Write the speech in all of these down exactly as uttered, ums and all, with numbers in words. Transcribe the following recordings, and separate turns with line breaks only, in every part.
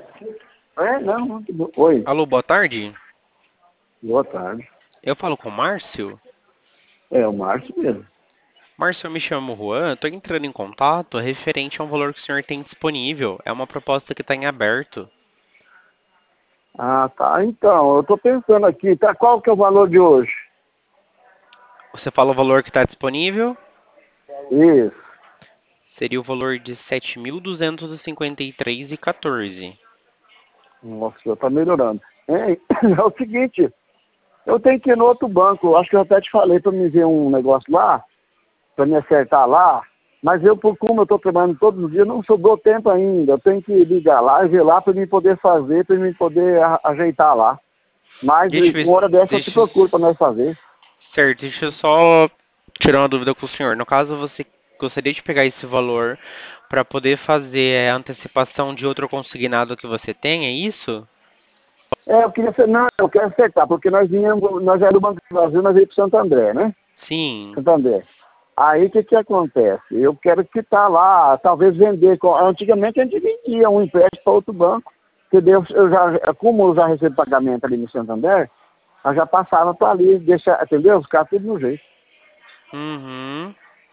É, não, muito bom. Oi,
Alô, boa tarde.
boa tarde.
Eu falo com o Márcio.
É o Márcio mesmo.
Márcio, eu me chamo Juan. Estou entrando em contato referente a um valor que o senhor tem disponível. É uma proposta que está em aberto.
Ah, tá. Então, eu tô pensando aqui, tá? Qual que é o valor de hoje?
Você fala o valor que está disponível?
Isso.
Seria o valor de sete mil duzentos e cinquenta e três reais e quatorze.
Nossa, já tá melhorando. É, é o seguinte, eu tenho que ir no outro banco. Acho que eu até te falei para me ver um negócio lá, para me acertar lá. Mas eu, por como eu estou trabalhando todos os dias, não sobrou tempo ainda. Eu tenho que ligar lá e ver lá para mim poder fazer, para mim poder a- ajeitar lá. Mas
Deixa eu
uma
ver.
hora dessa eu te
Deixa eu...
procuro para nós fazer.
Certo, deixa eu só tirar uma dúvida com o senhor. No caso, você gostaria de pegar esse valor para poder fazer a antecipação de outro consignado que você tem, é isso?
É, eu queria ser, não, eu quero acertar, porque nós viemos, nós era do Banco do Brasil, nós viemos para Santo André, né?
Sim.
Santo André. Aí o que que acontece? Eu quero quitar lá, talvez vender. com- Antigamente a gente vendia um empréstimo para outro banco, entendeu? Eu já, como eu já recebo pagamento ali no Santander, eu já passava para ali, deixa, entendeu? Ficar tudo no jeito.
Uhum.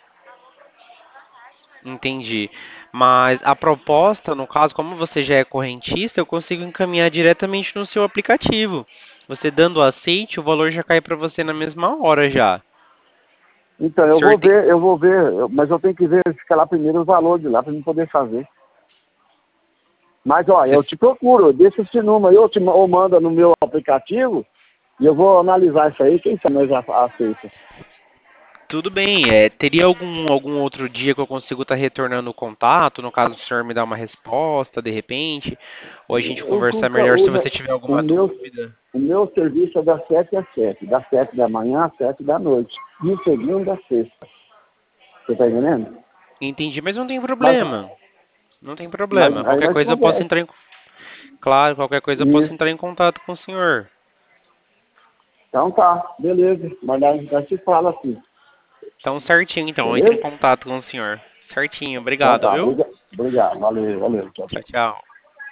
Entendi. Mas a proposta, no caso, como você já é correntista, eu consigo encaminhar diretamente no seu aplicativo. Você dando aceite, o valor já cai para você na mesma hora já.
Então,
O
eu
senhor
vou
tem...
ver, eu vou ver, eu- mas eu tenho que verificar lá primeiro o valor de lá para eu poder fazer. Mas, olha, eu te procuro, deixa esse número, eu te ma- ou manda no meu aplicativo e eu vou analisar isso aí, quem sabe nós já aceita.
Tudo bem. É, teria algum, algum outro dia que eu consigo estar retornando o contato, no caso o senhor me dar uma resposta, de repente, ou a gente
O,
conversar
o,
melhor se
o,
você tiver
o
alguma
meu,
dúvida.
o meu serviço é das sete às sete, das sete da manhã às sete da noite, de segunda a sexta. Você tá entendendo?
Entendi, mas não tem
Mas,
problema. Não tem
mas
problema.
aí
Qualquer
nós
coisa eu posso
conversa.
entrar em... Claro, qualquer coisa eu posso
Isso.
entrar em contato com o senhor.
Então tá, beleza. Mas nós, nós se fala assim,
Então, certinho, então. Entre em
beleza?
contato com o senhor. Certinho,
Então
obrigado,
tá,
viu?
obriga- obrigado, valeu, valeu, tchau, tchau.
Tchau, tchau.